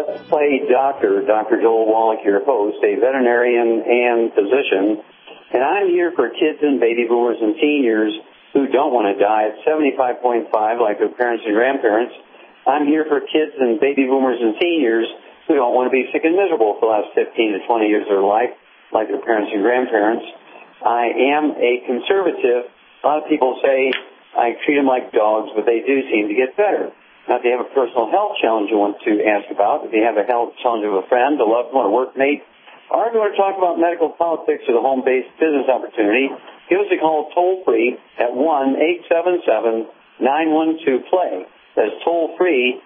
Let's Play Doctor, Dr. Joel Wallach, your host, a veterinarian and physician, and I'm here for kids and baby boomers and seniors who don't want to die at 75.5 like their parents and grandparents. I'm here for kids and baby boomers and seniors who don't want to be sick and miserable for the last 15 to 20 years of their life like their parents and grandparents. I am a conservative. A lot of people say I treat them like dogs, but they do seem to get better. Now, if you have a personal health challenge you want to ask about, if you have a health challenge of a friend, a loved one, a workmate, or if you want to talk about medical politics or the home-based business opportunity, give us a call toll-free at 1-877-912-PLAY. That's toll-free,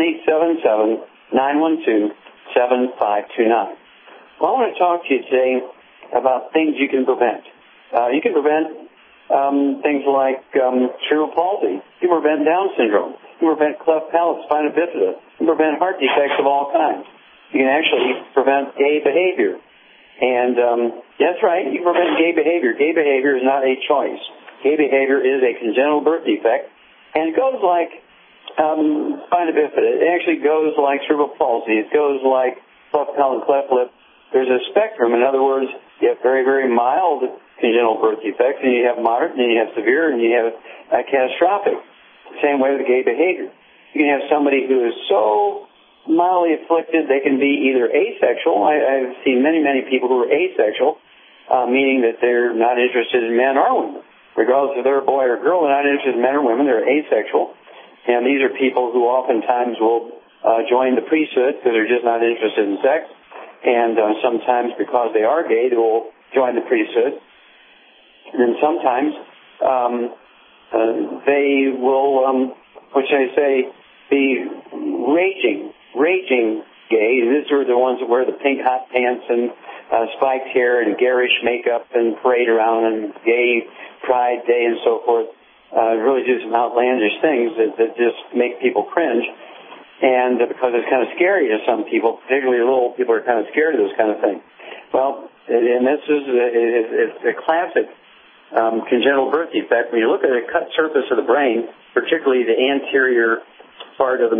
1-877-912-7529. Well, I want to talk to you today about things you can prevent. You can prevent things like cerebral palsy. You can prevent Down syndrome. You can prevent cleft palate, spina bifida. You can prevent heart defects of all kinds. You can actually prevent gay behavior. And that's right, you can prevent gay behavior. Gay behavior is not a choice. Gay behavior is a congenital birth defect, and it goes like spina bifida. It actually goes like cerebral palsy. It goes like cleft palate and cleft lip. There's a spectrum. In other words, you have very, very mild congenital birth defects, and you have moderate, and you have severe, and you have catastrophic. Same way with gay behavior. You can have somebody who is so mildly afflicted they can be either asexual. I've seen many, many people who are asexual, meaning that they're not interested in men or women. Regardless if they're a boy or a girl, they're not interested in men or women. They're asexual. And these are people who oftentimes will join the priesthood because they're just not interested in sex. And sometimes because they are gay, they will join the priesthood. And then sometimes they will, what should I say, be raging gay. These are the ones that wear the pink hot pants and spiked hair and garish makeup and parade around on gay pride day and so forth. Really do some outlandish things that just make people cringe. And because it's kind of scary to some people, particularly little people are kind of scared of this kind of thing. Well, and this is a classic congenital birth defect. When you look at the cut surface of the brain, particularly the anterior part of the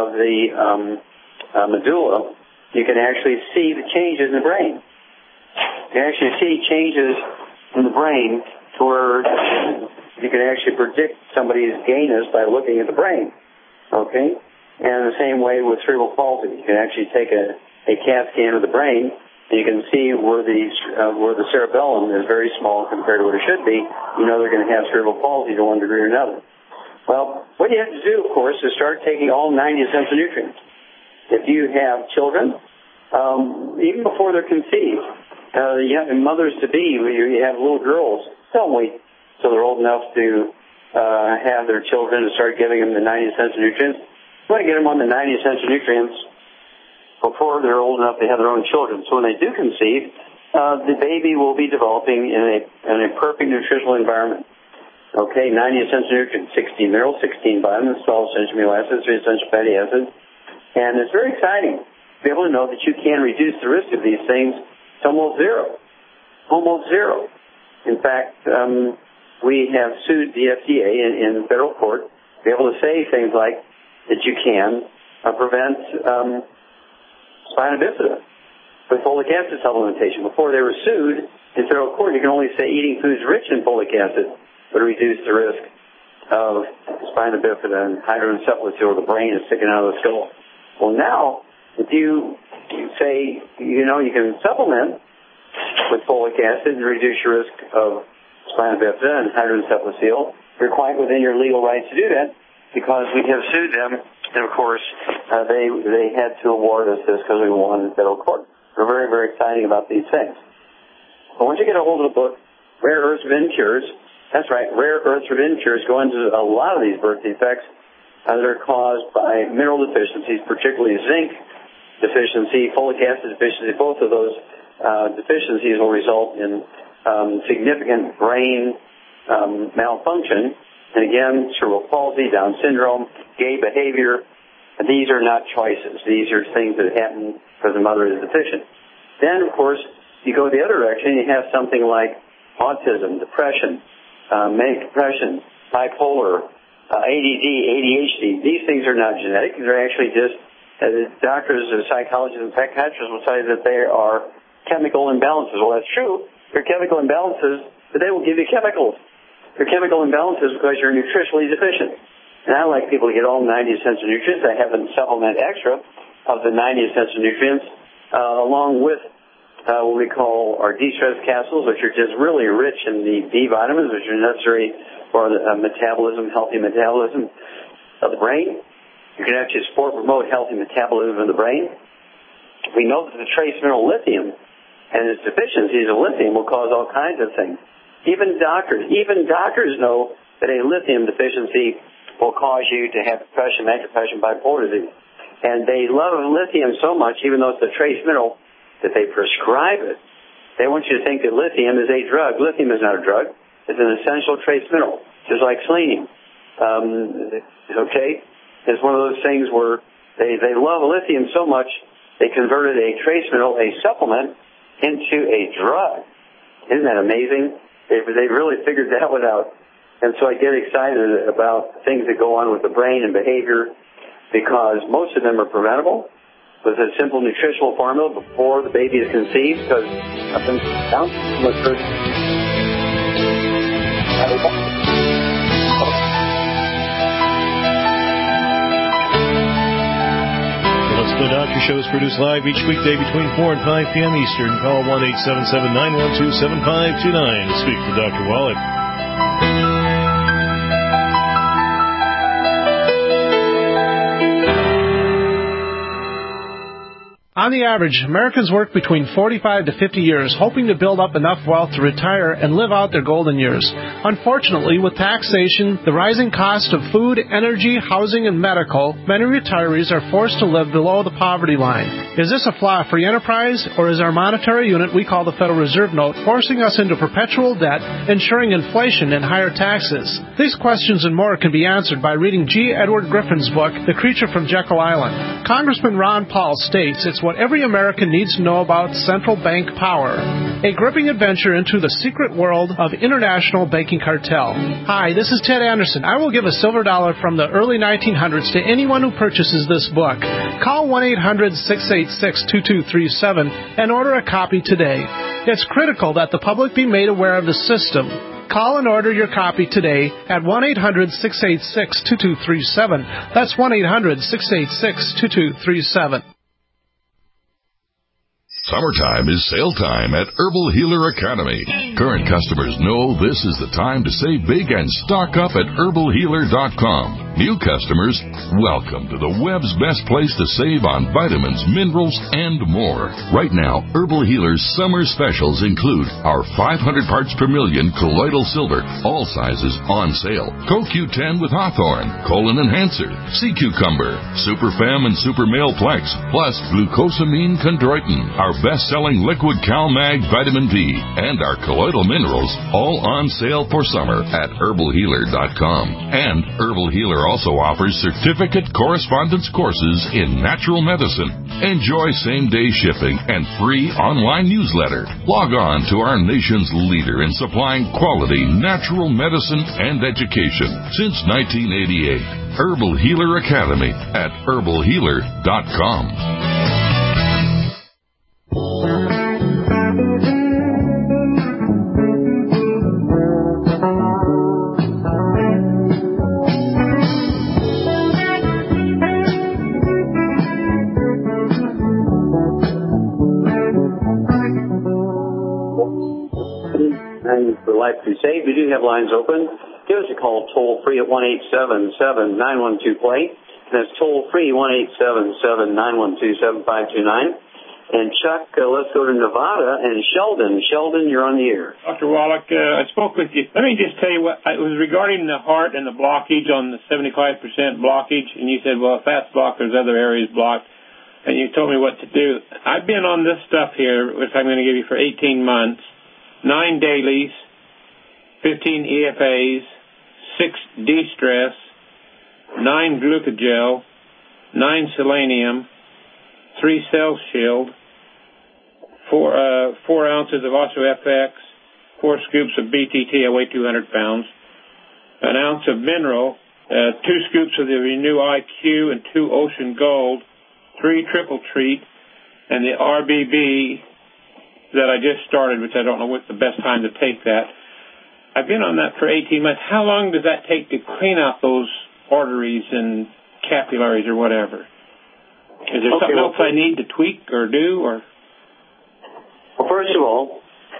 medulla, you can actually see the changes in the brain. You can actually see changes in the brain to where you can actually predict somebody's gayness by looking at the brain. Okay? And the same way with cerebral palsy. You can actually take a CAT scan of the brain, and you can see where the cerebellum is very small compared to what it should be. You know they're going to have cerebral palsy to one degree or another. Well, what you have to do, of course, is start taking all 90 essential nutrients. If you have children, even before they're conceived, you have mothers-to-be, you have little girls, don't wait till they're old enough to have their children and start giving them the 90 essential nutrients. You want to get them on the 90 essential nutrients before they're old enough to have their own children. So when they do conceive, the baby will be developing in a perfect nutritional environment. Okay, 90 essential nutrients, 16 minerals, 16 vitamins, 12 essential amino acids, 3 essential fatty acids. And it's very exciting to be able to know that you can reduce the risk of these things to almost zero. Almost zero. In fact, we have sued the FDA in federal court to be able to say things like that you can prevent spina bifida with folic acid supplementation. Before they were sued in federal court, you can only say eating foods rich in folic acid would reduce the risk of spina bifida and hydroencephalus, or the brain is sticking out of the skull. Well, now, if you say, you can supplement with folic acid and reduce your risk of spina bifida and hydroencephalus, you're quite within your legal rights to do that, because we have sued them, and of course, they had to award us this because we won in federal court. We're very, very excited about these things. But once you get a hold of the book, Rare Earths Forbidden Cures, that's right, Rare Earths Forbidden Cures go into a lot of these birth defects that are caused by mineral deficiencies, particularly zinc deficiency, folic acid deficiency. Both of those deficiencies will result in significant brain malfunction. And again, cerebral palsy, Down syndrome, gay behavior. And these are not choices. These are things that happen because the mother is deficient. Then, of course, you go the other direction. You have something like autism, depression, manic depression, bipolar, ADD, ADHD. These things are not genetic. They're actually just doctors, psychologists, and psychiatrists will tell you that there are chemical imbalances. Well, that's true. There are chemical imbalances, but they will give you chemicals. There are chemical imbalances because you're nutritionally deficient. And I like people to get all 90 essential nutrients. I have them supplement extra of the 90 essential nutrients, along with what we call our de-stress capsules, which are just really rich in the B vitamins, which are necessary for the metabolism, healthy metabolism of the brain. You can actually promote healthy metabolism of the brain. We know that the trace mineral lithium and its deficiencies of lithium will cause all kinds of things. Even doctors know that a lithium deficiency will cause you to have depression, manic depression, bipolar disease. And they love lithium so much, even though it's a trace mineral, that they prescribe it. They want you to think that lithium is a drug. Lithium is not a drug. It's an essential trace mineral, just like selenium. Okay? It's one of those things where they love lithium so much, they converted a trace mineral, a supplement, into a drug. Isn't that amazing? They really figured that one out. And so I get excited about things that go on with the brain and behavior, because most of them are preventable with a simple nutritional formula before the baby is conceived, because nothing's down. The Doctor Show is produced live each weekday between 4 and 5 p.m. Eastern. Call 1-877-912-7529 to speak to Dr. Wallach. On the average, Americans work between 45 to 50 years, hoping to build up enough wealth to retire and live out their golden years. Unfortunately, with taxation, the rising cost of food, energy, housing, and medical, many retirees are forced to live below the poverty line. Is this a flaw free enterprise, or is our monetary unit we call the Federal Reserve Note forcing us into perpetual debt, ensuring inflation and higher taxes? These questions and more can be answered by reading G. Edward Griffin's book, The Creature from Jekyll Island. Congressman Ron Paul states it's what every American needs to know about central bank power. A gripping adventure into the secret world of international banking cartel. Hi, this is Ted Anderson. I will give a silver dollar from the early 1900s to anyone who purchases this book. Call 1-800-686-2237 and order a copy today. It's critical that the public be made aware of the system. Call and order your copy today at 1-800-686-2237. That's 1-800-686-2237. Summertime is sale time at Herbal Healer Academy. Current customers know this is the time to save big and stock up at herbalhealer.com. New customers, welcome to the web's best place to save on vitamins, minerals, and more. Right now, Herbal Healer's summer specials include our 500 parts per million colloidal silver, all sizes on sale. CoQ10 with Hawthorne, Colon Enhancer, Sea Cucumber, Superfem and Super Male Plex, plus Glucosamine Chondroitin, our best-selling liquid CalMag Vitamin D, and our colloidal minerals, all on sale for summer at herbalhealer.com. And Herbal Healer also offers certificate correspondence courses in natural medicine. Enjoy same-day shipping and free online newsletter. Log on to our nation's leader in supplying quality natural medicine and education since 1988. Herbal Healer Academy at herbalhealer.com. For Life Crusade, we do have lines open. Give us a call toll-free at 1-877-912-PLAY. That's toll-free, 1-877-912-7529. And Chuck, let's go to Nevada and Sheldon. Sheldon, you're on the air. Dr. Wallach, I spoke with you. Let me just tell you what, it was regarding the heart and the blockage on the 75% blockage, and you said, well, if that's blocked, there's other areas blocked, and you told me what to do. I've been on this stuff here, which I'm going to give you for 18 months, 9 dailies, 15 EFAs, 6 de-stress, 9 glucogel, 9 selenium, 3 cell shield, 4 ounces of OssoFX, 4 scoops of BTT, I weigh 200 pounds, an ounce of mineral, 2 scoops of the Renew IQ and 2 Ocean Gold, 3 triple treat and the RBB that I just started, which I don't know what's the best time to take that. I've been on that for 18 months. How long does that take to clean out those arteries and capillaries or whatever? Is there something else I need to tweak or do? Or? Well, first of all,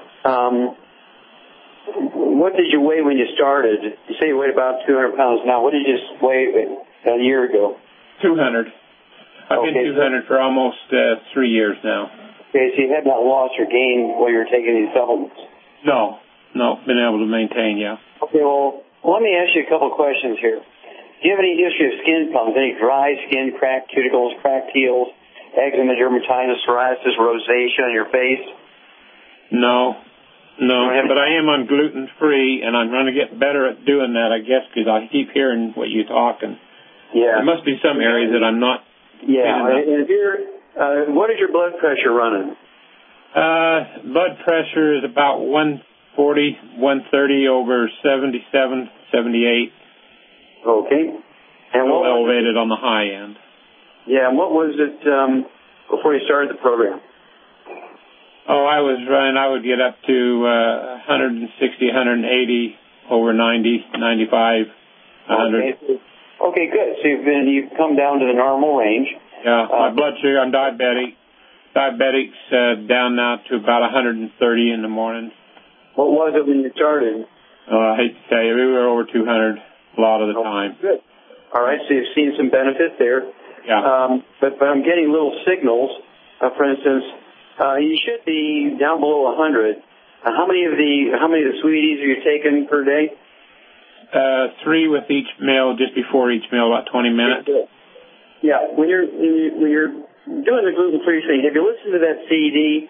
what did you weigh when you started? You say you weighed about 200 pounds now. What did you weigh a year ago? 200. I've been 200 for almost 3 years now. Okay, so you have not lost or gained while you were taking these supplements? No, been able to maintain, yeah. Okay, well, let me ask you a couple of questions here. Do you have any history of skin problems, any dry skin, cracked cuticles, cracked heels, eczema, dermatitis, psoriasis, rosacea on your face? No, but I am on gluten-free, and I'm going to get better at doing that, I guess, because I keep hearing what you talk, and there must be some areas that I'm not. Yeah, and if what is your blood pressure running? Blood pressure is about 140, 130 over 77, 78. Okay. And what elevated on the high end. Yeah, and what was it before you started the program? Oh, I would get up to 160, 180 over 90, 95, 100. Okay, good. So you've come down to the normal range. Yeah, my blood sugar, I'm diabetic. Diabetic's down now to about 130 in the morning. What was it when you started? I hate to tell you, we were over 200 a lot of the time. Good. All right, so you've seen some benefit there. Yeah. But I'm getting little signals. For instance, you should be down below 100. How many of the sweeties are you taking per day? 3 with each meal, just before each meal, about 20 minutes. Yeah, when you're doing the gluten-free thing, have you listened to that CD?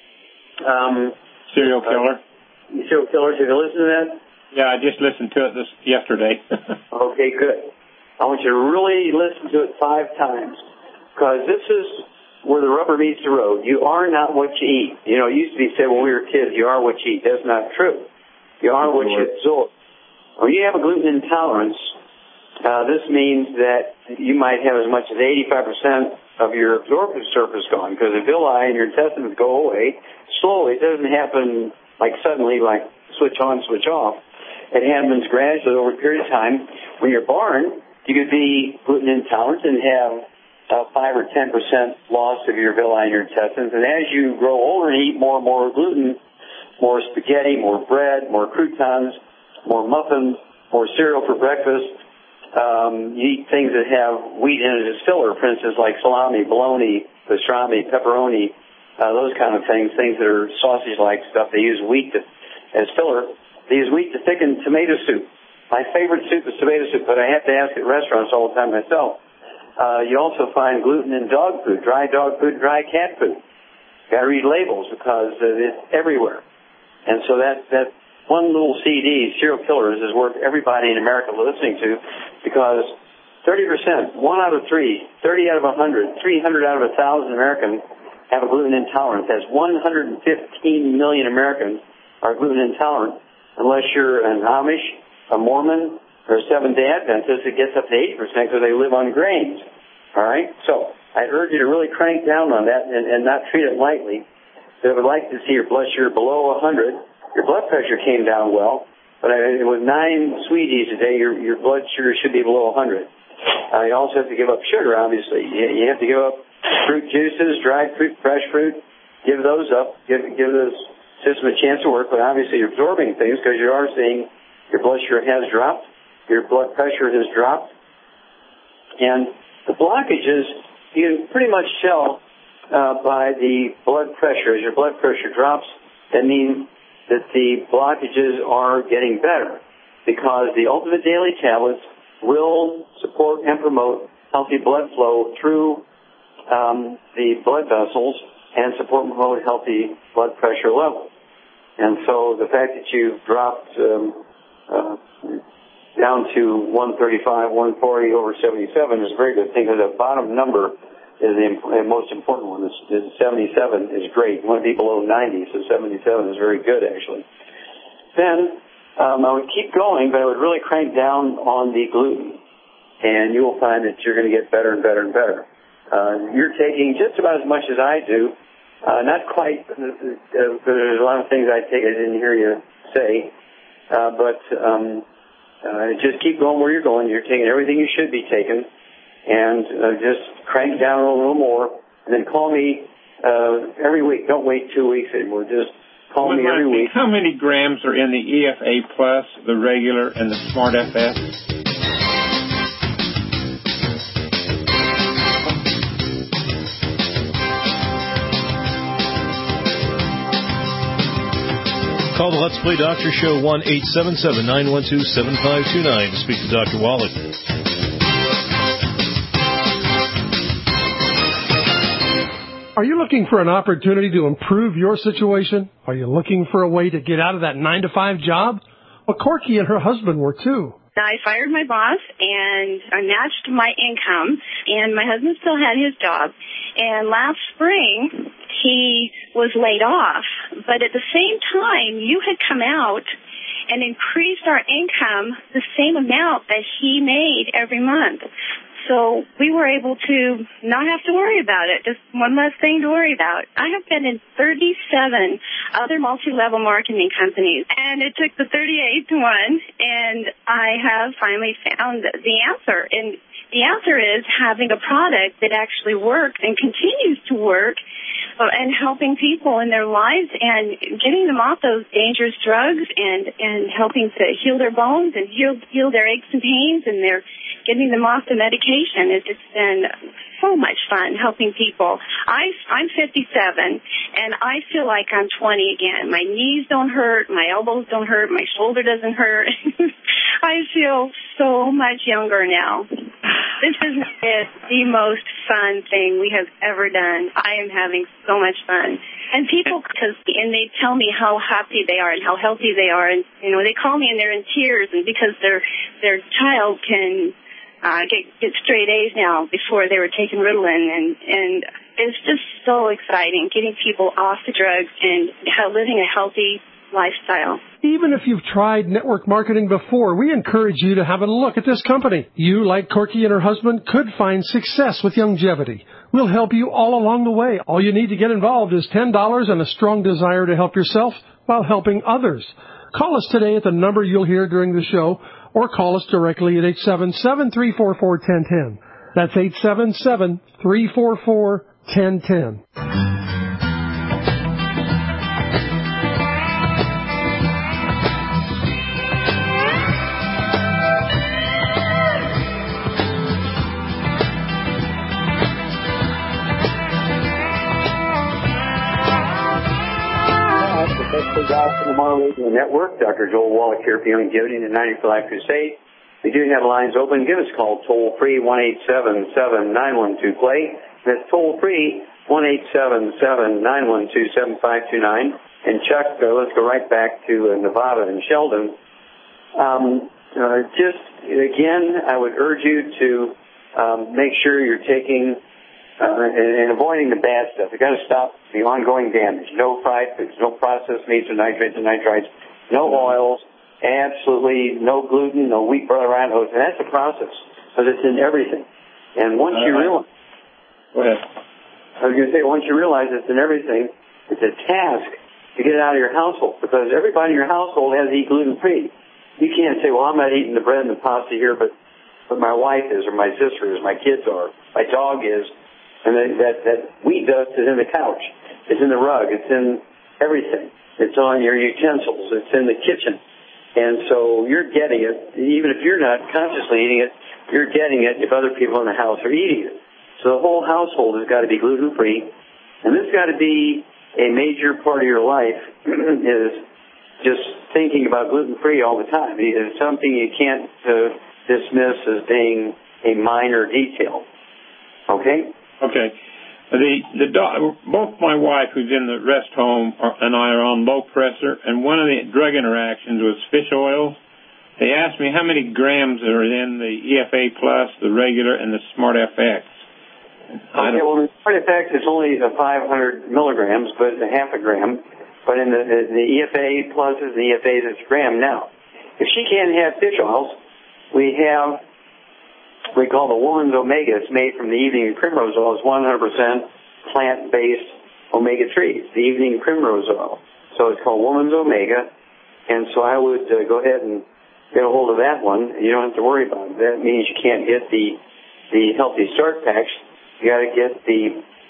Serial Killer. Serial Killers, have you listened to that? Yeah, I just listened to it yesterday. Okay, good. I want you to really listen to it 5 times, because this is where the rubber meets the road. You are not what you eat. You know, it used to be said when we were kids, you are what you eat. That's not true. You are what you absorb. When you have a gluten intolerance, this means that you might have as much as 85% of your absorptive surface gone, because the villi in your intestines go away slowly. It doesn't happen like suddenly, like switch on, switch off. It happens gradually over a period of time. When you're born, you could be gluten intolerant and have 5 or 10% loss of your villi in your intestines. And as you grow older and eat more and more gluten, more spaghetti, more bread, more croutons, more muffins, more cereal for breakfast, you eat things that have wheat in it as filler, for instance, like salami, bologna, pastrami, pepperoni, those kind of things that are sausage-like stuff. They use wheat as filler. They use wheat to thicken tomato soup. My favorite soup is tomato soup, but I have to ask at restaurants all the time myself. You also find gluten in dog food, dry dog food, dry cat food. You got to read labels because it's everywhere. And so that one little CD, Serial Killers, is worth everybody in America listening to, because 30%, 1 out of 3, 30 out of 100, 300 out of 1,000 Americans have a gluten intolerance. That's 115 million Americans are gluten intolerant, unless you're an Amish, a Mormon, or a Seventh-day Adventist. It gets up to 80% because they live on grains. All right? So I urge you to really crank down on that and not treat it lightly. So I would like to see your blood sugar below 100. Your blood pressure came down well, but with 9 sweeties a day, your blood sugar should be below 100. You also have to give up sugar, obviously. You have to give up fruit juices, dried fruit, fresh fruit. Give those up. Give those system a chance to work, but obviously you're absorbing things because you are seeing your blood sugar has dropped, your blood pressure has dropped, and the blockages you can pretty much tell by the blood pressure. As your blood pressure drops, that means that the blockages are getting better, because the Ultimate Daily tablets will support and promote healthy blood flow through the blood vessels and support and promote healthy blood pressure levels. And so the fact that you've dropped down to 135, 140 over 77 is a very good thing, because the bottom number is the most important one. 77 is great. You want to be below 90, so 77 is very good, actually. Then I would keep going, but I would really crank down on the gluten, and you will find that you're going to get better and better and better. you're taking just about as much as I do. Not quite, there's a lot of things I didn't hear you say, but just keep going where you're going. You're taking everything you should be taking, and just crank down a little more, and then call me every week. Don't wait 2 weeks anymore. Just call me every week. How many grams are in the EFA Plus, the regular, and the Smart FX? Call the Let's Play Doctor Show 1-877-912-7529 to speak to Dr. Wallach. Are you looking for an opportunity to improve your situation? Are you looking for a way to get out of that 9-to-5 job? Well, Corky and her husband were too. I fired my boss, and I matched my income, and my husband still had his job. And last spring, he was laid off. But at the same time, you had come out and increased our income the same amount that he made every month. So we were able to not have to worry about it. Just one less thing to worry about. I have been in 37 other multi-level marketing companies, and it took the 38th one, and I have finally found the answer. And the answer is having a product that actually works and continues to work, and helping people in their lives and getting them off those dangerous drugs and helping to heal their bones and heal their aches and pains, and they're getting them off the medication. It's been so much fun helping people. I'm 57, and I feel like I'm 20 again. My knees don't hurt, my elbows don't hurt, my shoulder doesn't hurt. I feel so much younger now. This is the most fun thing we have ever done. I am having so much fun. And people, and they tell me how happy they are and how healthy they are. And, they call me and they're in tears, and because their child can get straight A's now. Before they were taking Ritalin, and it's just so exciting getting people off the drugs and living a healthy lifestyle. Even if you've tried network marketing before, we encourage you to have a look at this company. You, like Corky and her husband, could find success with longevity. We'll help you all along the way. All you need to get involved is $10 and a strong desire to help yourself while helping others. Call us today at the number you'll hear during the show, or call us directly at 877-344-1010. That's 877-344-1010. From the Tomorrow Radio Network, Dr. Joel Wallach here for Longevity and the 90 for Life Crusade. We do have lines open. Give us a call toll-free, 1-877-912-PLAY. That's toll-free, 1-877-912-7529. And Chuck, let's go right back to Nevada and Sheldon. Just, again, I would urge you to make sure you're taking and avoiding the bad stuff. You've got to stop the ongoing damage. No fried foods, no processed meats or nitrates and nitrites, no oils, absolutely no gluten, no wheat, barley, rye, oats. And that's the process, because it's in everything. And once you realize, go ahead. I was going to say, once you realize it's in everything, it's a task to get it out of your household, because everybody in your household has to eat gluten-free. You can't say, well, I'm not eating the bread and the pasta here, but my wife is, or my sister is, my kids are, my dog is. And that wheat dust is in the couch. It's in the rug. It's in everything. It's on your utensils. It's in the kitchen. And so you're getting it. Even if you're not consciously eating it, you're getting it if other people in the house are eating it. So the whole household has got to be gluten-free. And this has got to be a major part of your life is just thinking about gluten-free all the time. It's something you can't dismiss as being a minor detail. Okay? Okay. Both my wife, who's in the rest home, and I are on low pressure, and one of the drug interactions was fish oil. They asked me how many grams are in the EFA Plus, the regular, and the Smart FX. Okay, well, the Smart FX is only 500 milligrams, but a half a gram. But in the EFA Pluses and the EFAs, it's a gram. Now, if she can't have fish oils, we have we call the Woman's Omega. It's made from the evening primrose oil. It's 100% plant-based omega-3, the evening primrose oil. So it's called Woman's Omega. And so I would go ahead and get a hold of that one. You don't have to worry about it. That means you can't get the Healthy Start packs. You got to get the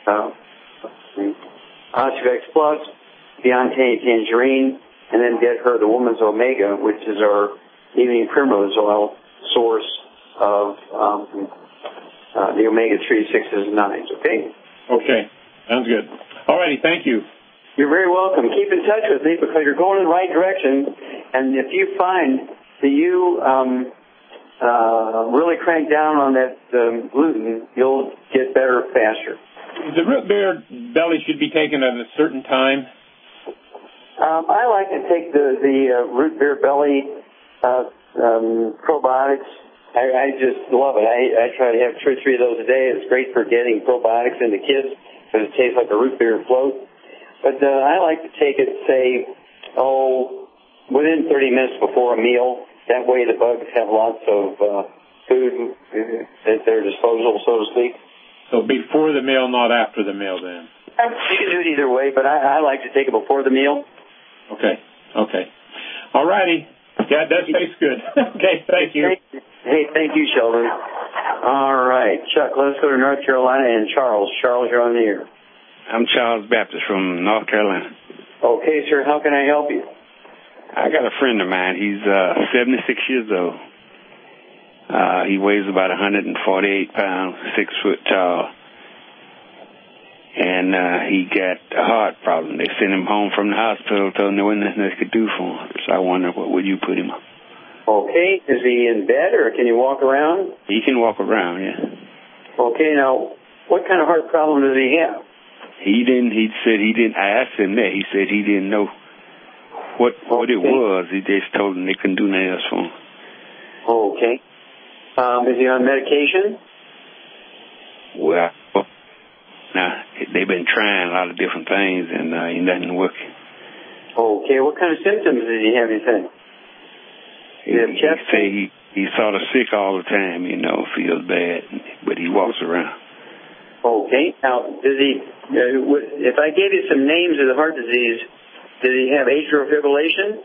Osteovex Plus, Beyond Tangerine, and then get her the Woman's Omega, which is our evening primrose oil source of the omega-3, 6s, and 9s. Okay? Okay. Sounds good. All righty. Thank you. You're very welcome. Keep in touch with me because you're going in the right direction. And if you find that you really crank down on that gluten, you'll get better faster. The root beer belly should be taken at a certain time. I like to take the root beer belly probiotics. I just love it. I try to have 2 or 3 of those a day. It's great for getting probiotics into kids because it tastes like a root beer float. But I like to take it, say, within 30 minutes before a meal. That way the bugs have lots of food at their disposal, so to speak. So before the meal, not after the meal, then? You can do it either way, but I like to take it before the meal. Okay. All righty. Yeah, that tastes good. Okay, thank you. Hey, thank you, Sheldon. All right, Chuck, let's go to North Carolina and Charles. Charles, you're on the air. I'm Charles Baptist from North Carolina. Okay, sir, how can I help you? I got a friend of mine. He's 76 years old. He weighs about 148 pounds, 6 foot tall. And he got a heart problem. They sent him home from the hospital, told him there wasn't nothing they could do for him. So I wonder, what would you put him on? Okay, is he in bed or can he walk around? He can walk around, yeah. Okay, now, what kind of heart problem does he have? I asked him that. He said he didn't know what it was. He just told him they couldn't do nothing else for him. Okay. Is he on medication? Well, now, they've been trying a lot of different things, and ain't nothing working. Okay, what kind of symptoms did he have, you think? He say he's sort of sick all the time, feels bad, but he walks around. Okay, now, does he, if I gave you some names of the heart disease, did he have atrial fibrillation?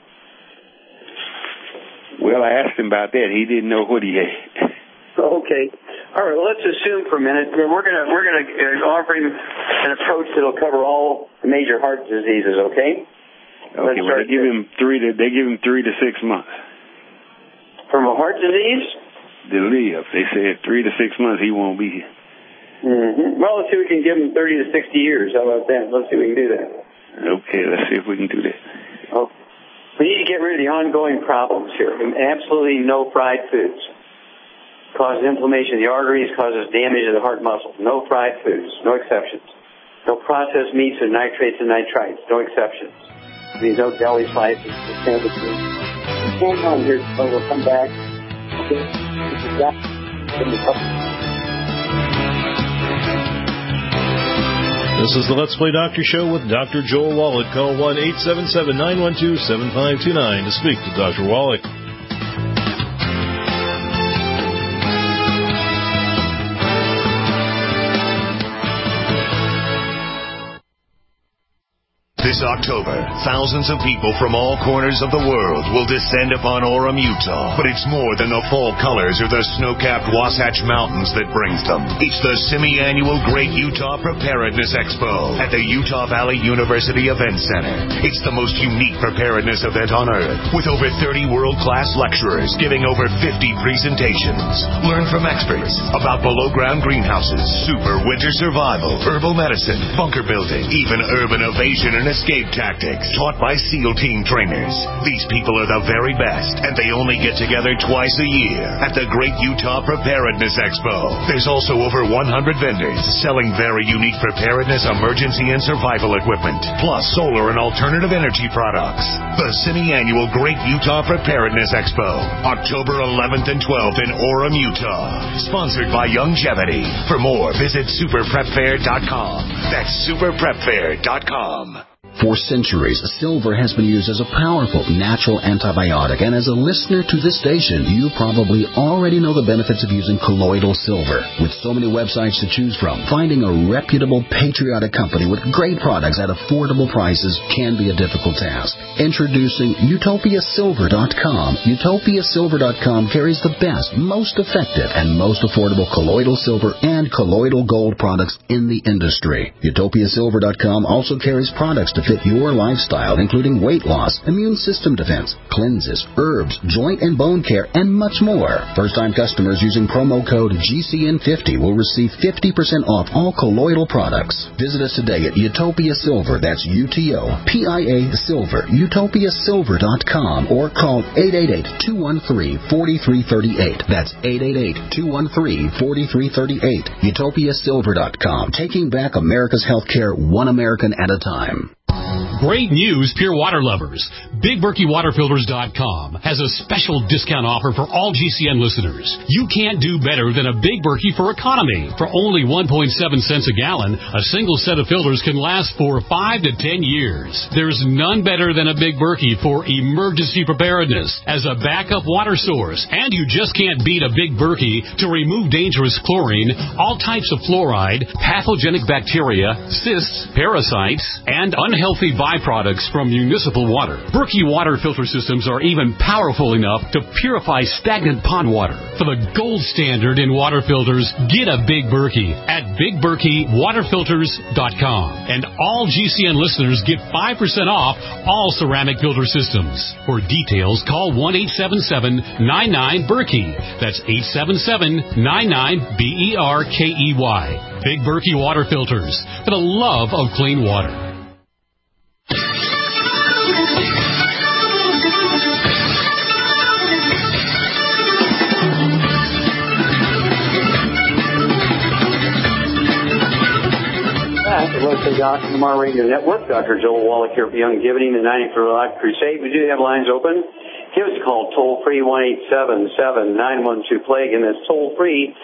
Well, I asked him about that. He didn't know what he had. Okay. All right, well, let's assume for a minute. We're gonna offer him an approach that'll cover all major heart diseases, okay? Okay, well, they give him 3 to 6 months. From a heart disease? To live. They said 3 to 6 months he won't be here. Mm-hmm. Well, let's see if we can give him 30 to 60 years. How about that? Let's see if we can do that. Okay, let's see if we can do that. Okay. We need to get rid of the ongoing problems here. Absolutely no fried foods. Causes inflammation of the arteries, causes damage of the heart muscle. No fried foods, no exceptions. No processed meats or nitrates and nitrites, no exceptions. These no deli slices, the standard food. Stand on here, so we'll come back. Okay, this is that. This is the Let's Play Doctor Show with Dr. Joel Wallach. Call 1-877-912-7529 to speak to Dr. Wallach. This October, thousands of people from all corners of the world will descend upon Orem, Utah. But it's more than the fall colors or the snow-capped Wasatch Mountains that brings them. It's the semi-annual Great Utah Preparedness Expo at the Utah Valley University Event Center. It's the most unique preparedness event on Earth, with over 30 world-class lecturers giving over 50 presentations. Learn from experts about below-ground greenhouses, super winter survival, herbal medicine, bunker building, even urban evasion and escape tactics taught by SEAL team trainers. These people are the very best, and they only get together twice a year at the Great Utah Preparedness Expo. There's also over 100 vendors selling very unique preparedness, emergency, and survival equipment, plus solar and alternative energy products. The semi-annual Great Utah Preparedness Expo, October 11th and 12th in Orem, Utah. Sponsored by Youngevity. For more, visit superprepfair.com. That's superprepfair.com. For centuries, silver has been used as a powerful natural antibiotic, and as a listener to this station, you probably already know the benefits of using colloidal silver. With so many websites to choose from, finding a reputable, patriotic company with great products at affordable prices can be a difficult task. Introducing UtopiaSilver.com. UtopiaSilver.com carries the best, most effective, and most affordable colloidal silver and colloidal gold products in the industry. UtopiaSilver.com also carries products to fit your lifestyle, including weight loss, immune system defense, cleanses, herbs, joint and bone care, and much more. First-time customers using promo code GCN50 will receive 50% off all colloidal products. Visit us today at Utopia Silver. That's UTOPIA Silver. UtopiaSilver.com or call 888-213-4338. That's 888-213-4338. UtopiaSilver.com. Taking back America's healthcare one American at a time. Great news, pure water lovers. BigBerkeyWaterFilters.com has a special discount offer for all GCN listeners. You can't do better than a Big Berkey for economy. For only 1.7 cents a gallon, a single set of filters can last for 5 to 10 years. There's none better than a Big Berkey for emergency preparedness as a backup water source. And you just can't beat a Big Berkey to remove dangerous chlorine, all types of fluoride, pathogenic bacteria, cysts, parasites, and unhealthy byproducts from municipal water. Berkey water filter systems are even powerful enough to purify stagnant pond water. For the gold standard in water filters, get a Big Berkey at BigBerkeyWaterFilters.com. And all GCN listeners get 5% off all ceramic filter systems. For details, call 1-877-99-BERKEY. That's 877-99-BERKEY. Big Berkey Water Filters, for the love of clean water. Let's say Doc from our radio network. Dr. Joel Wallach here for Youngevity, the 90 for Life Crusade. We do have lines open. Give us a call, toll-free, 1-877-912-PLAGUE, and that's toll-free,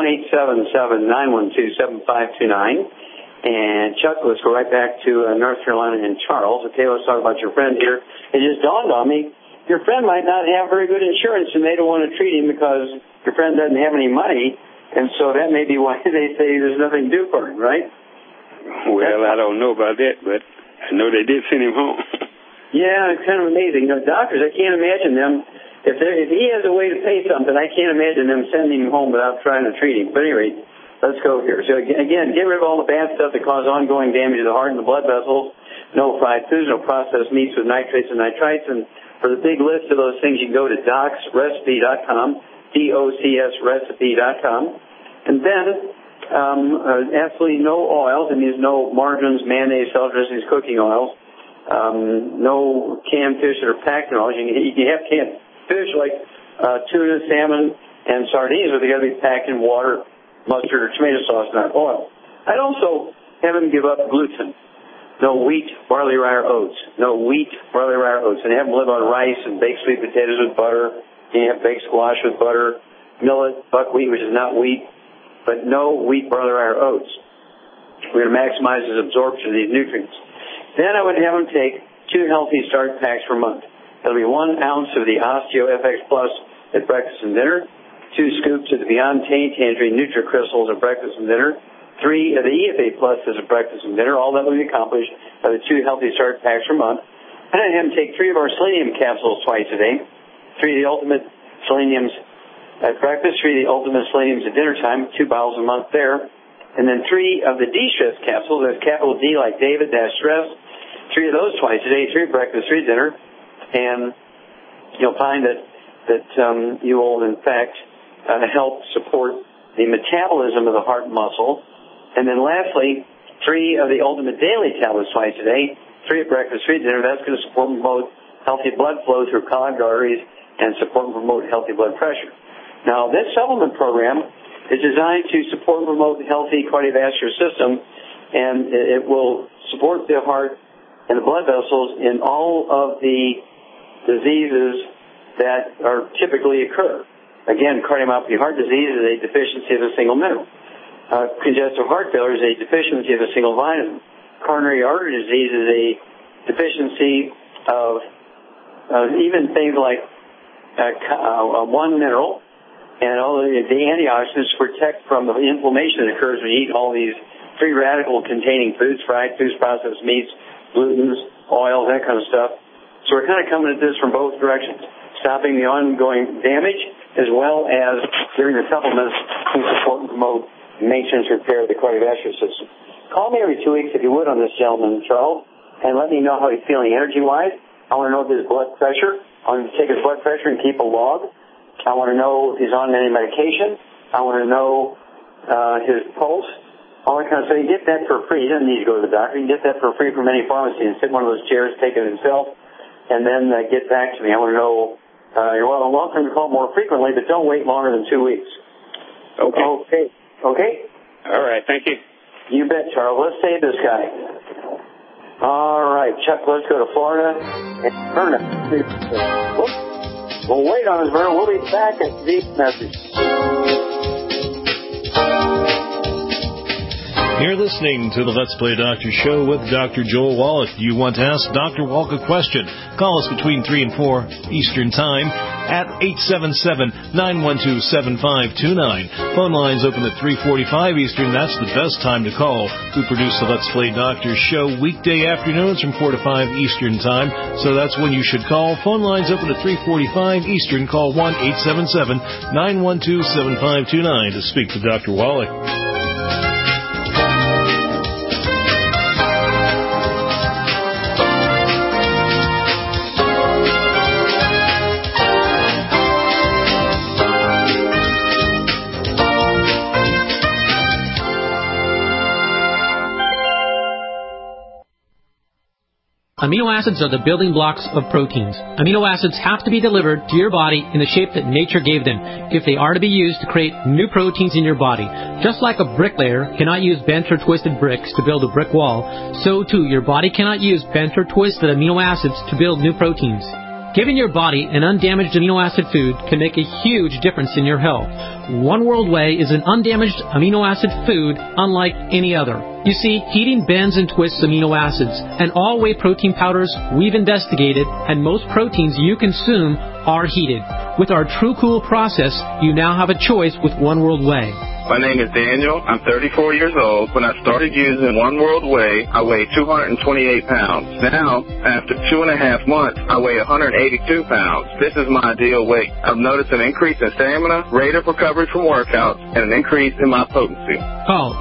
1-877-912-7529. And Chuck, let's go right back to North Carolina and Charles. Okay, let's talk about your friend here. It just dawned on me, your friend might not have very good insurance, and they don't want to treat him because your friend doesn't have any money, and so that may be why they say there's nothing to do for him, right? Well, I don't know about that, but I know they did send him home. Yeah, it's kind of amazing. Doctors, I can't imagine them. If he has a way to pay something, I can't imagine them sending him home without trying to treat him. But anyway, let's go here. So again, get rid of all the bad stuff that cause ongoing damage to the heart and the blood vessels. No fried foods, no processed meats with nitrates and nitrites. And for the big list of those things, you can go to docsrecipe.com, DOCSrecipe.com. And then absolutely no oils. It means no margarines, mayonnaise, salad dressings, cooking oils. No canned fish that are packed in oils. You can have canned fish like tuna, salmon, and sardines, but they got to be packed in water, mustard, or tomato sauce, not oil. I'd also have them give up gluten. No wheat, barley, rye, or oats. No wheat, barley, rye, or oats. And have them live on rice and baked sweet potatoes with butter. You can have baked squash with butter, millet, buckwheat, which is not wheat, but no wheat, barley, rye, or oats. We're going to maximize his absorption of these nutrients. Then I would have him take 2 healthy start packs per month. That'll be 1 ounce of the Osteo FX Plus at breakfast and dinner, 2 scoops of the Beyond Tangerine NutriCrystals at breakfast and dinner, 3 of the EFA Plus as a breakfast and dinner. All that will be accomplished by the 2 healthy start packs per month. And I'd have him take 3 of our selenium capsules twice a day, 3 of the Ultimate Seleniums at breakfast, 3 of the Ultimate Seleniums at dinner time, 2 bottles a month there. And then 3 of the D-Stress capsules, that's capital D like David, dash stress, 3 of those twice a day, 3 at breakfast, 3 at dinner. And you'll find that you will, in fact, help support the metabolism of the heart muscle. And then lastly, 3 of the Ultimate Daily tablets twice a day, 3 at breakfast, 3 at dinner. That's going to support and promote healthy blood flow through clogged arteries and support and promote healthy blood pressure. Now, this supplement program is designed to support and promote the healthy cardiovascular system, and it will support the heart and the blood vessels in all of the diseases that are typically occur. Again, cardiomyopathy heart disease is a deficiency of a single mineral. Congestive heart failure is a deficiency of a single vitamin. Coronary artery disease is a deficiency of even things like one mineral, and all the antioxidants protect from the inflammation that occurs when you eat all these free radical containing foods, fried foods, processed meats, glutens, oils, that kind of stuff. So we're kind of coming at this from both directions, stopping the ongoing damage as well as giving the supplements to support and promote maintenance repair of the cardiovascular system. Call me every 2 weeks if you would on this gentleman, Charles, and let me know how he's feeling energy-wise. I want to know his blood pressure. I want to take his blood pressure and keep a log. I want to know if he's on any medication. I want to know his pulse. All that kind of stuff. You get that for free. He doesn't need to go to the doctor. You can get that for free from any pharmacy and sit in one of those chairs, take it himself, and then get back to me. I want to know, you're welcome to call more frequently, but don't wait longer than 2 weeks. Okay. Okay? All right. Thank you. You bet, Charles. Let's save this guy. All right, Chuck, let's go to Florida. And Verna. We'll wait on us, Verna. We'll be back at the message. You're listening to the Let's Play Doctor Show with Dr. Joel Wallach. Do you want to ask Dr. Wallach a question? Call us between 3 and 4 Eastern Time at 877-912-7529. Phone lines open at 3:45 Eastern. That's the best time to call. We produce the Let's Play Doctor Show weekday afternoons from 4 to 5 Eastern Time, so that's when you should call. Phone lines open at 3:45 Eastern. Call 1-877-912-7529 to speak to Dr. Wallach. Amino acids are the building blocks of proteins. Amino acids have to be delivered to your body in the shape that nature gave them if they are to be used to create new proteins in your body. Just like a bricklayer cannot use bent or twisted bricks to build a brick wall, so too your body cannot use bent or twisted amino acids to build new proteins. Giving your body an undamaged amino acid food can make a huge difference in your health. One World Whey is an undamaged amino acid food unlike any other. You see, heating bends and twists amino acids, and all whey protein powders we've investigated, and most proteins you consume are heated. With our True Cool process, you now have a choice with One World Whey. My name is Daniel. I'm 34 years old. When I started using One World Whey, I weighed 228 pounds. Now, after 2.5 months, I weigh 182 pounds. This is my ideal weight. I've noticed an increase in stamina, rate of recovery from workouts, and an increase in my potency. Call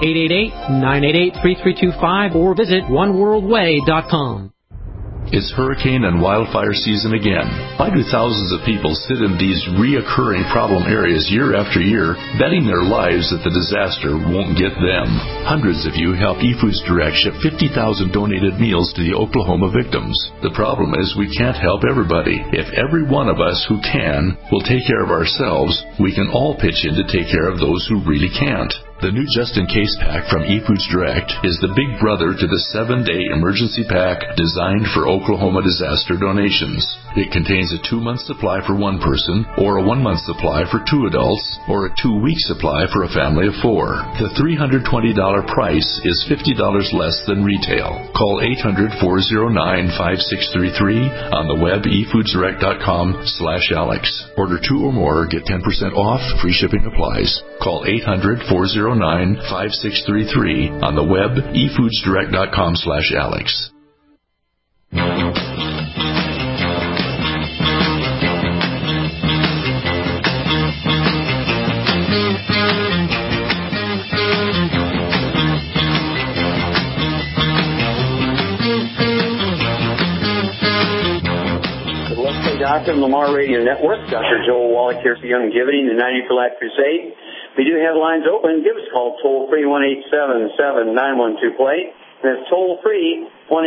888-988-3325 or visit oneworldwhey.com. It's hurricane and wildfire season again. Why do thousands of people sit in these reoccurring problem areas year after year, betting their lives that the disaster won't get them? Hundreds of you helped eFoods Direct ship 50,000 donated meals to the Oklahoma victims. The problem is we can't help everybody. If every one of us who can will take care of ourselves, we can all pitch in to take care of those who really can't. The new Just In Case pack from eFoods Direct is the big brother to the 7-day emergency pack designed for Oklahoma disaster donations. It contains a 2-month supply for one person, or a 1-month supply for 2 adults, or a 2-week supply for a family of 4. The $320 price is $50 less than retail. Call 800-409-5633 on the web efoodsdirect.com/Alex. Order 2 or more, get 10% off, free shipping applies. Call 800-409-5633 on the web efoodsdirect.com/Alex. Doctor on Lamar Radio Network. Dr. Joel Wallach here for Youngevity and the 90 for Life Crusade. We do have lines open. Give us a call toll-free 1-877-912-PLAY. That's toll-free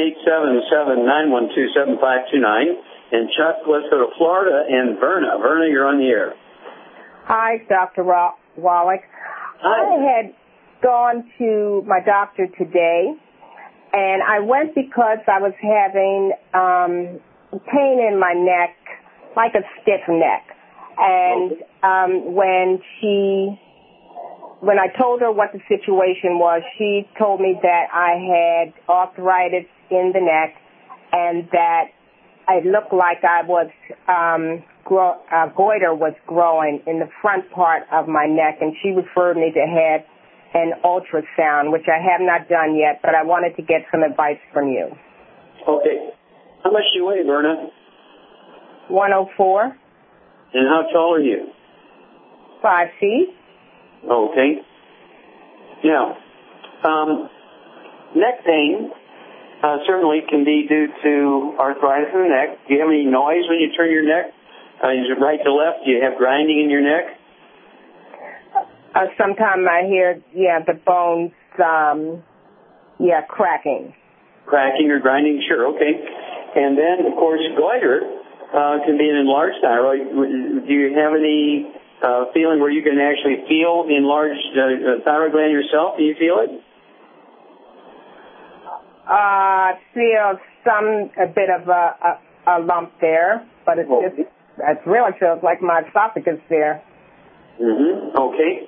1-877-912-7529. And Chuck, let's go to Florida and Verna. Verna, you're on the air. Hi, Dr. Wallach. Hi. I had gone to my doctor today, and I went because I was having pain in my neck, like a stiff neck. And when I told her what the situation was, she told me that I had arthritis in the neck and that it looked like I was goiter was growing in the front part of my neck, and she referred me to have an ultrasound, which I have not done yet, but I wanted to get some advice from you. Okay. How much do you weigh, Verna? 104. And how tall are you? 5 feet. Okay. Now, neck pain certainly can be due to arthritis in the neck. Do you have any noise when you turn your neck? Is it right to left? Do you have grinding in your neck? Sometimes I hear, the bones, cracking. Cracking or grinding? Sure, okay. And then, of course, goiter can be an enlarged thyroid. Do you have any feeling where you can actually feel the enlarged thyroid gland yourself? Do you feel it? I feel a bit of a lump there, but it really feels like my esophagus there. Okay.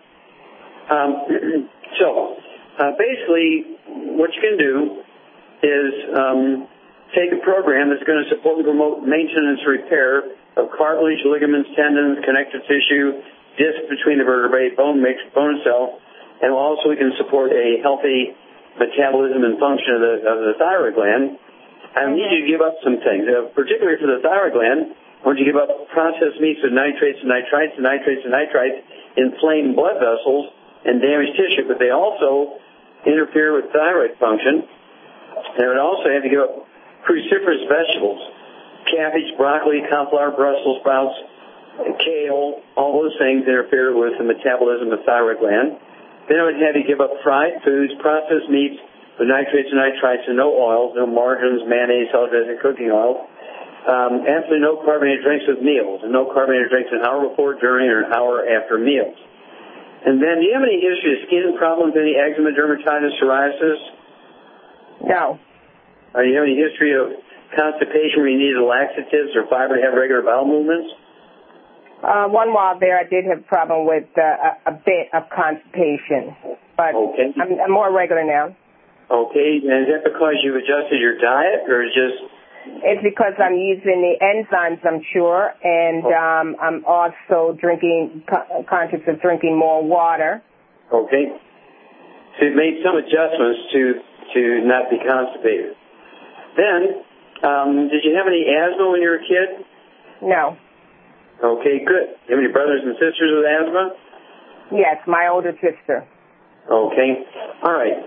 Basically, what you can do is take a program that's going to support and promote maintenance and repair of cartilage, ligaments, tendons, connective tissue, disc between the vertebrae, bone mix, bone cell, and also we can support a healthy metabolism and function of the thyroid gland. I need you to give up some things, particularly for the thyroid gland. I want you to give up processed meats with nitrates and nitrites and nitrates and nitrites, inflame blood vessels and damage tissue, but they also interfere with thyroid function. And it would also have to give up cruciferous vegetables, cabbage, broccoli, cauliflower, Brussels sprouts, kale, all those things interfere with the metabolism of the thyroid gland. Then it would have you give up fried foods, processed meats with nitrates and nitrites and no oils, no margarines, mayonnaise, salad dressing, cooking oil. Absolutely no carbonated drinks with meals, and no carbonated drinks an hour before, during, or an hour after meals. And then, do you have any history of skin problems, any eczema, dermatitis, psoriasis? No. Do you have any history of constipation where you needed laxatives or fiber to have regular bowel movements? One while there, I did have a problem with a bit of constipation, but I'm more regular now. Okay, and is that because you've adjusted your diet, or just... It's because I'm using the enzymes, I'm sure, and I'm also conscious of drinking more water. Okay. So you've made some adjustments to not be constipated. Then, did you have any asthma when you were a kid? No. Okay, good. Do you have any brothers and sisters with asthma? Yes, my older sister. Okay. All right.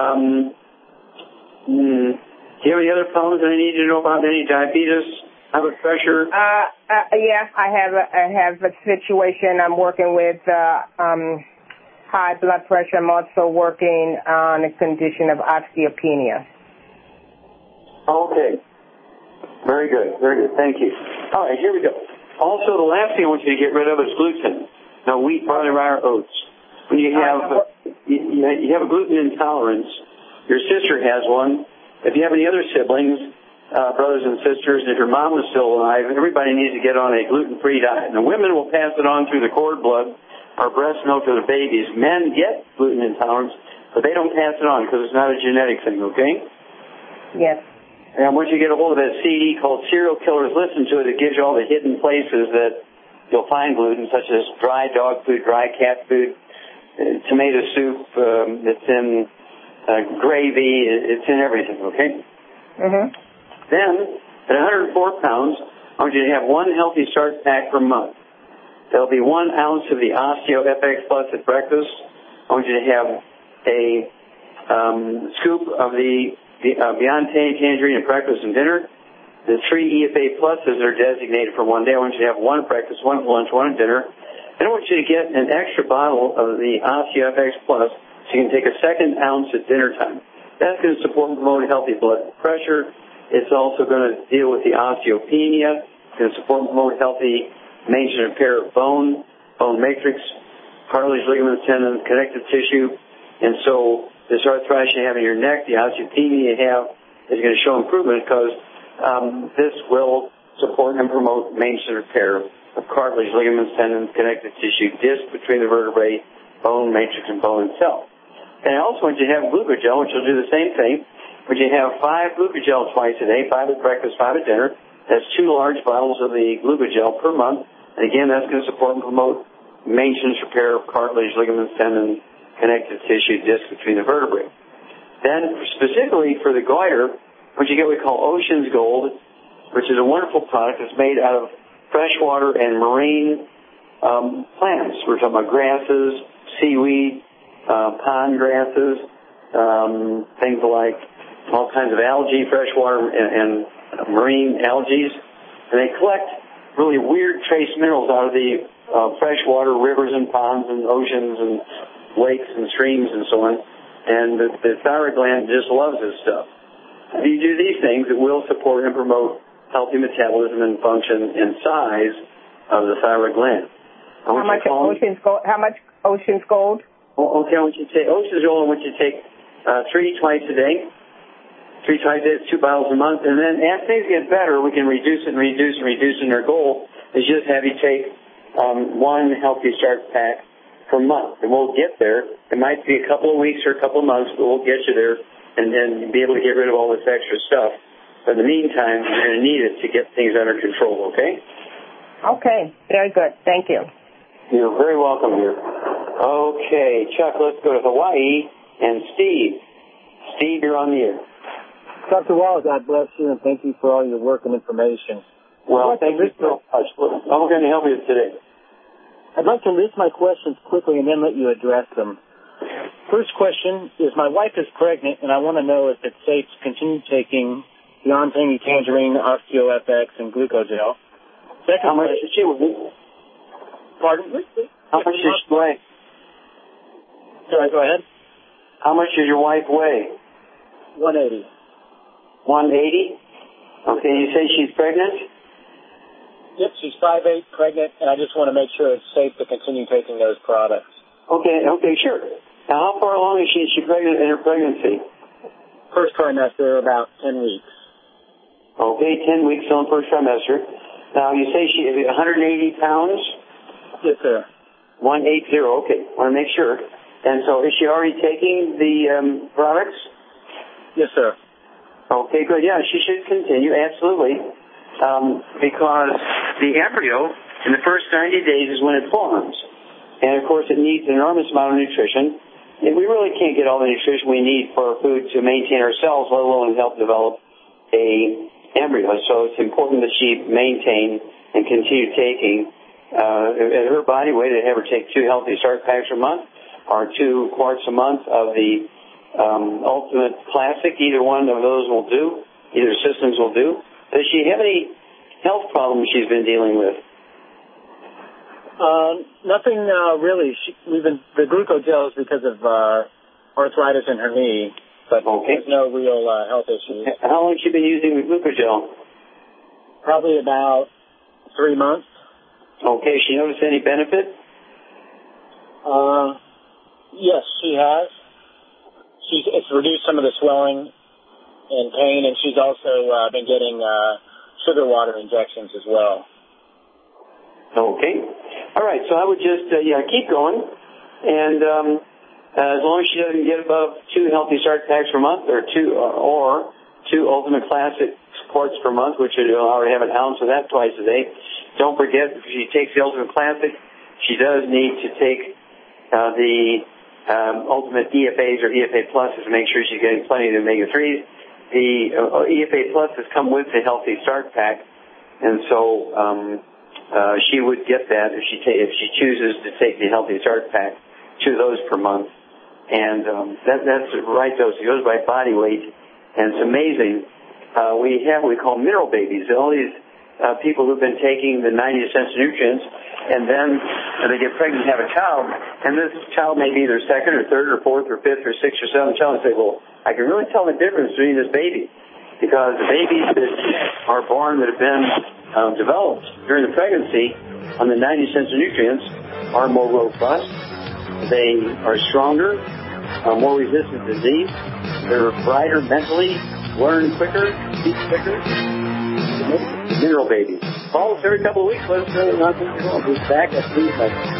Do you have any other problems that I need to know about? Any diabetes, high blood pressure? Yeah, I have a situation. I'm working with high blood pressure. I'm also working on a condition of osteopenia. Okay. Very good. Very good. Thank you. All right, here we go. Also, the last thing I want you to get rid of is gluten. Now, wheat, barley, rye, or oats. When you have you have a gluten intolerance, your sister has one. If you have any other siblings, brothers and sisters, and if your mom is still alive, everybody needs to get on a gluten-free diet. Now, women will pass it on through the cord blood or breast milk to their babies. Men get gluten intolerance, but they don't pass it on because it's not a genetic thing, okay? Yes. And once you get a hold of that CD called Serial Killers, listen to it. It gives you all the hidden places that you'll find gluten, such as dry dog food, dry cat food, tomato soup, it's in gravy, it's in everything, okay? Mm-hmm. Then, at 104 pounds, I want you to have one Healthy Start pack per month. There'll be 1 ounce of the Osteo FX Plus at breakfast. I want you to have a scoop of the Beyond Tangerine at breakfast and dinner. The 3 EFA Pluses are designated for one day. I want you to have 1 at breakfast, 1 at lunch, 1 at dinner. Then I want you to get an extra bottle of the Osteo FX Plus so you can take a second ounce at dinner time. That's going to support and promote healthy blood pressure. It's also going to deal with the osteopenia. It's going to support and promote healthy maintenance and repair of bone matrix, cartilage, ligaments, tendons, connective tissue. And so this arthritis you have in your neck, the osteopenia you have, is going to show improvement because this will support and promote maintenance and repair of cartilage, ligaments, tendons, connective tissue, disc between the vertebrae, bone matrix, and bone cell. And I also want you to have glucogel, which will do the same thing. Would you have 5 glucogel twice a day, 5 at breakfast, 5 at dinner? That's 2 large bottles of the glucogel per month. And again, that's going to support and promote maintenance, repair of cartilage, ligaments, tendon, connective tissue, disc between the vertebrae. Then, specifically for the goiter, what you get we call Ocean's Gold, which is a wonderful product. It's made out of freshwater and marine plants. We're talking about grasses, seaweed, pond grasses, things like all kinds of algae, freshwater and marine algae. And they collect really weird trace minerals out of the freshwater rivers and ponds and oceans and lakes and streams and so on. And the thyroid gland just loves this stuff. If you do these things, it will support and promote healthy metabolism and function and size of the thyroid gland. How much Ocean's Gold? Oh, okay, I want you to take Ocean's Gold. I want you to take 3 twice a day. 3 twice a day, 2 bottles a month. And then as things get better, we can reduce and reduce and reduce. And our goal is just have you take 1 Healthy Start pack per month. And we'll get there. It might be a couple of weeks or a couple of months, but we'll get you there and then be able to get rid of all this extra stuff. But in the meantime, you're going to need it to get things under control, okay? Okay, very good. Thank you. You're very welcome here. Okay, Chuck, let's go to Hawaii and Steve. Steve, you're on the air. Dr. Wall, God bless you, and thank you for all your work and information. Well, thank you so much. How am I going to help you today? I'd like to list my questions quickly and then let you address them. First question is, my wife is pregnant, and I want to know if it's safe to continue taking Beyond Tangy Tangerine, OsteoFX, and Glucogel. Second, how much does she weigh? Pardon? How much does she weigh? Sorry, go ahead. How much does your wife weigh? 180. 180? Okay, you say she's pregnant? Yep, she's 5'8", pregnant, and I just want to make sure it's safe to continue taking those products. Okay, sure. Now, how far along is she pregnant in her pregnancy? First trimester, about 10 weeks. Okay, 10 weeks on first trimester. Now, you say she is 180 pounds? Yes, sir. 180, okay. Want to make sure. And so is she already taking the products? Yes, sir. Okay, good. Yeah, she should continue, absolutely. Because the embryo, in the first 90 days, is when it forms. And, of course, it needs an enormous amount of nutrition. And we really can't get all the nutrition we need for our food to maintain ourselves, let alone help develop a embryo. So it's important that she maintain and continue taking at her body weight, to have her take 2 Healthy Start packs a month or 2 quarts a month of the Ultimate Classic. Either one of those will do. Either systems will do. Does she have any health problems she's been dealing with? Nothing really. The Glucogel is because of arthritis in her knee, but there's no real health issues. How long has she been using the Glucogel? Probably about 3 months. Okay. She noticed any benefit? Yes, she has. It's reduced some of the swelling and pain, and she's also been getting sugar water injections as well. Okay. All right. So I would just keep going, and as long as she doesn't get above 2 Healthy Start packs per month, or 2 Ultimate Classic quarts per month, which would allow her to have an ounce of that twice a day. Don't forget, if she takes the Ultimate Classic, she does need to take the Ultimate EFAs or EFA Pluses to make sure she's getting plenty of omega-3s. The EFA Pluses come with the Healthy Start pack, and so she would get that if she chooses to take the Healthy Start pack, 2 of those per month. And that's the right dose. It goes by body weight, and it's amazing. We have what we call mineral babies. All these people who've been taking the 90 essential nutrients, and then they get pregnant and have a child, and this child may be their second or third or fourth or fifth or sixth or seventh child, and say, well, I can really tell the difference between this baby, because the babies that are born that have been developed during the pregnancy on the 90 essential nutrients are more robust, they are stronger, more resistant to disease, they're brighter mentally, learn quicker, speak quicker. Mineral babies. Call us every couple of weeks. Let us know not to go. We'll be back at 3 seconds.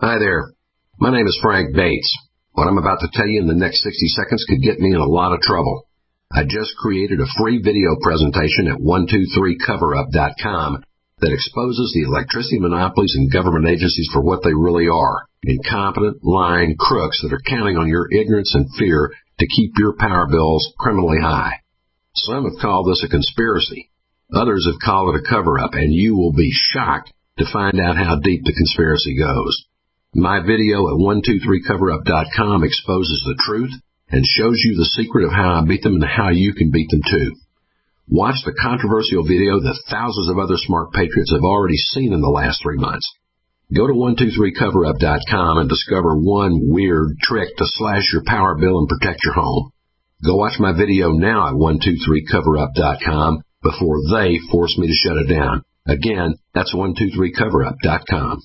Hi there. My name is Frank Bates. What I'm about to tell you in the next 60 seconds could get me in a lot of trouble. I just created a free video presentation at 123coverup.com that exposes the electricity monopolies and government agencies for what they really are, incompetent, lying crooks that are counting on your ignorance and fear to keep your power bills criminally high. Some have called this a conspiracy. Others have called it a cover-up, and you will be shocked to find out how deep the conspiracy goes. My video at 123coverup.com exposes the truth and shows you the secret of how I beat them and how you can beat them too. Watch the controversial video that thousands of other smart patriots have already seen in the last 3 months. Go to 123coverup.com and discover one weird trick to slash your power bill and protect your home. Go watch my video now at 123coverup.com before they force me to shut it down. Again, that's 123coverup.com.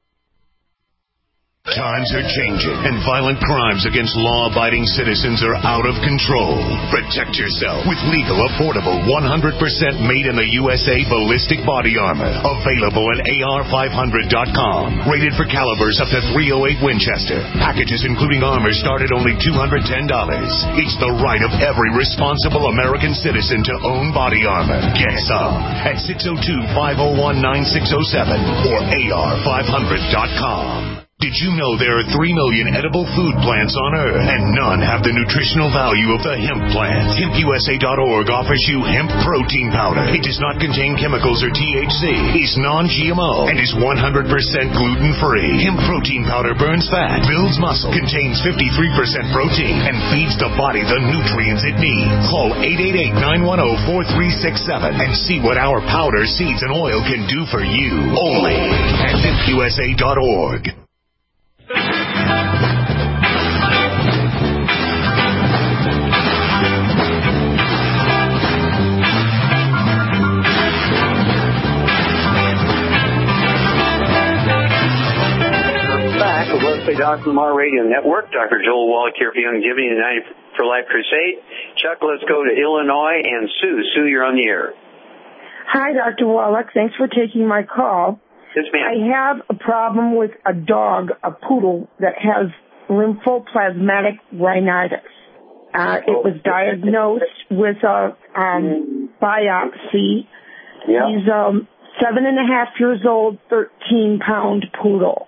Times are changing, and violent crimes against law-abiding citizens are out of control. Protect yourself with legal, affordable, 100% made-in-the-USA ballistic body armor. Available at AR500.com. Rated for calibers up to .308 Winchester. Packages including armor start at only $210. It's the right of every responsible American citizen to own body armor. Get some at 602-501-9607 or AR500.com. Did you know there are 3 million edible food plants on Earth, and none have the nutritional value of the hemp plant? HempUSA.org offers you hemp protein powder. It does not contain chemicals or THC, is non-GMO, and is 100% gluten-free. Hemp protein powder burns fat, builds muscle, contains 53% protein, and feeds the body the nutrients it needs. Call 888-910-4367 and see what our powder, seeds, and oil can do for you. Only at HempUSA.org. Dr. Lamar Radio Network. Dr. Joel Wallach here for Longevity United for Life Crusade. Chuck, let's go to Illinois and Sue. Sue, you're on the air. Hi, Dr. Wallach. Thanks for taking my call. Yes, ma'am. I have a problem with a dog, a poodle, that has lymphoplasmatic rhinitis. It was diagnosed with a biopsy. Yeah. He's 7.5 years old, 13-pound poodle.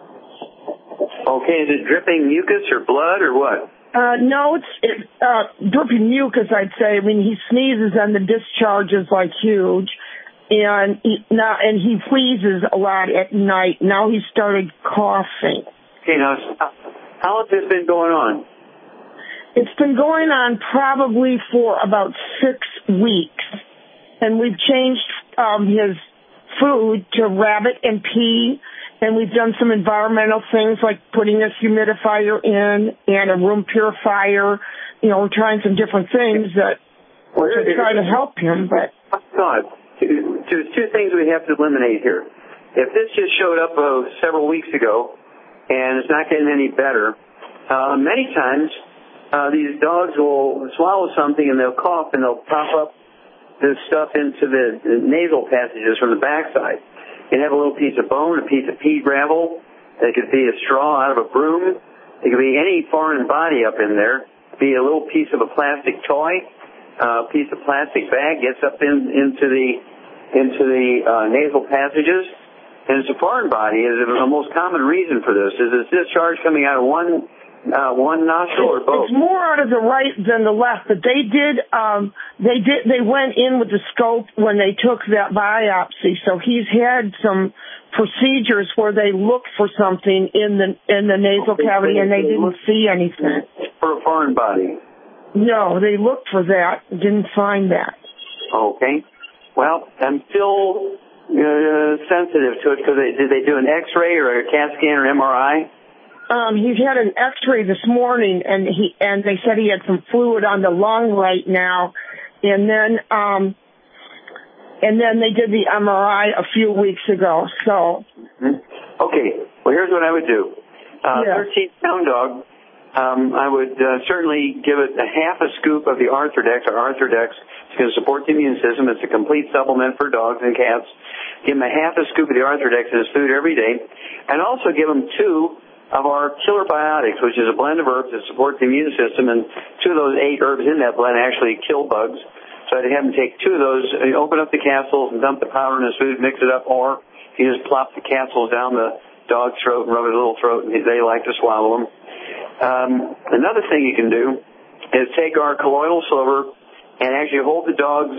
Okay, is it dripping mucus or blood or what? No, it's dripping mucus, I'd say. I mean, he sneezes and the discharge is like huge, and he wheezes a lot at night. Now he started coughing. Okay, now how has this been going on? It's been going on probably for about 6 weeks, and we've changed his food to rabbit and pea. And we've done some environmental things like putting a humidifier in and a room purifier. You know, we're trying some different things that to try to help him. But God, two things we have to eliminate here. If this just showed up several weeks ago and it's not getting any better, many times these dogs will swallow something and they'll cough and they'll pop up this stuff into the nasal passages from the backside. You can have a little piece of bone, a piece of pea gravel. It could be a straw out of a broom. It could be any foreign body up in there. It could be a little piece of a plastic toy, a piece of plastic bag gets up into the nasal passages. And it's a foreign body is the most common reason for this. Is this discharge coming out of one nostril or both? It's more out of the right than the left, but they went in with the scope when they took that biopsy. So he's had some procedures where they looked for something in the nasal cavity and they didn't see anything. For a foreign body? No, they looked for that, didn't find that. Okay. Well, I'm still sensitive to it because did they do an X-ray or a CAT scan or MRI? He's had an X-ray this morning, and they said he had some fluid on the lung right now, and then they did the MRI a few weeks ago. So, okay. Well, here's what I would do. 13-pound dog. I would certainly give it a half a scoop of the Arthrodex. It's going to support the immune system. It's a complete supplement for dogs and cats. Give him a half a scoop of the Arthrodex in his food every day. and also give them 2 of our killer biotics, which is a blend of herbs that support the immune system, and 2 of those 8 herbs in that blend actually kill bugs. So I'd have them take 2 of those, open up the capsules and dump the powder in his food, mix it up, or you just plop the capsules down the dog's throat and rub his little throat, and they like to swallow them. Another thing you can do is take our colloidal silver and actually hold the dog's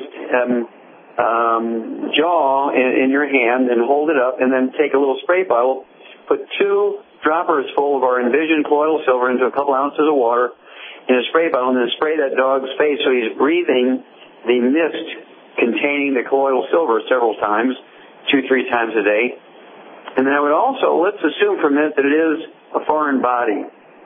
jaw in your hand and hold it up, and then take a little spray bottle, put 2 droppers full of our Envision colloidal silver into a couple ounces of water in a spray bottle, and then spray that dog's face so he's breathing the mist containing the colloidal silver several times, 2-3 times a day. And then I would also, let's assume for a minute that it is a foreign body.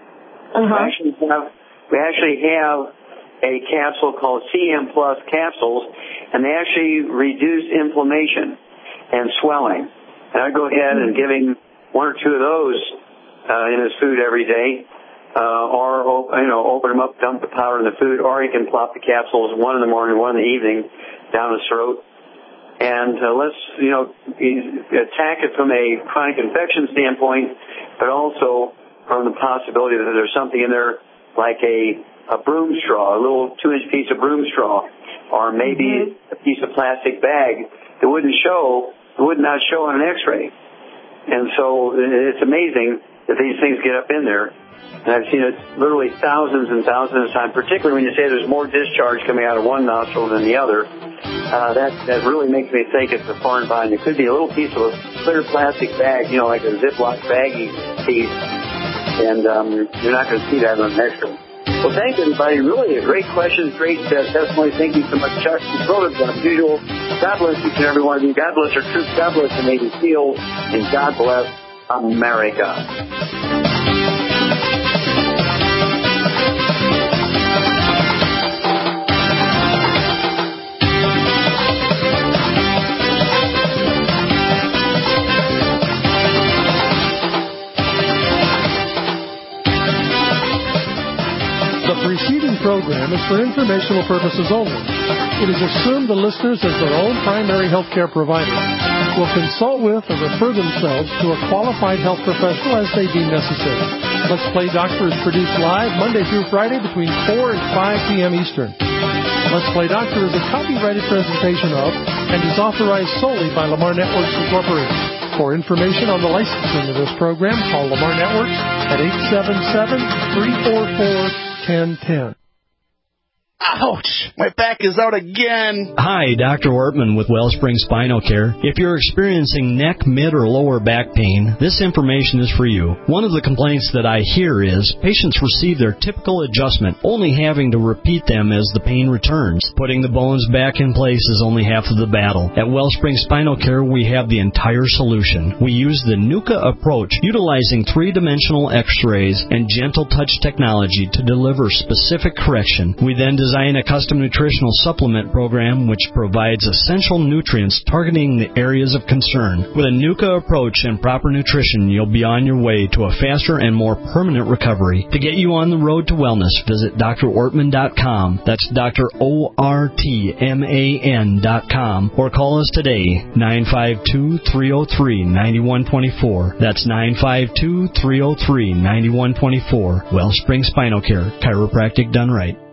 We actually have a capsule called CM Plus capsules, and they actually reduce inflammation and swelling. And I'd go ahead and give him 1 or 2 of those in his food every day, or open them up, dump the powder in the food, or he can plop the capsules 1 in the morning, 1 in the evening down his throat. And let's attack it from a chronic infection standpoint, but also from the possibility that there's something in there like a broom straw, a little 2-inch piece of broom straw, or maybe a piece of plastic bag that would not show on an X-ray. And so it's amazing that these things get up in there. And I've seen it literally thousands and thousands of times, particularly when you say there's more discharge coming out of one nostril than the other. That really makes me think it's a foreign body. It could be a little piece of a clear plastic bag, like a Ziploc baggie piece, and you're not going to see that on an X-ray. Well, thanks, everybody. Really a great question, great testimony. Thank you so much, Chuck. As usual, God bless each and every one of you. God bless our troops. God bless the Navy SEALs. And God bless America. The preceding program is for informational purposes only. It is assumed the listeners, as their own primary healthcare provider, will consult with or refer themselves to a qualified health professional as they deem necessary. Let's Play Doctor is produced live Monday through Friday between 4 and 5 p.m. Eastern. Let's Play Doctor is a copyrighted presentation of and is authorized solely by Lamar Networks Incorporated. For information on the licensing of this program, call Lamar Networks at 877-344-1010. Ouch! My back is out again. Hi, Dr. Ortman with Wellspring Spinal Care. If you're experiencing neck, mid, or lower back pain, this information is for you. One of the complaints that I hear is patients receive their typical adjustment, only having to repeat them as the pain returns. Putting the bones back in place is only half of the battle. At Wellspring Spinal Care, we have the entire solution. We use the NUCA approach, utilizing 3-dimensional x-rays and gentle touch technology to deliver specific correction. We then design a custom nutritional supplement program which provides essential nutrients targeting the areas of concern. With a NUCA approach and proper nutrition, you'll be on your way to a faster and more permanent recovery. To get you on the road to wellness, visit drortman.com. That's drortman.com. Or call us today, 952-303-9124. That's 952-303-9124. Wellspring Spinal Care, chiropractic done right.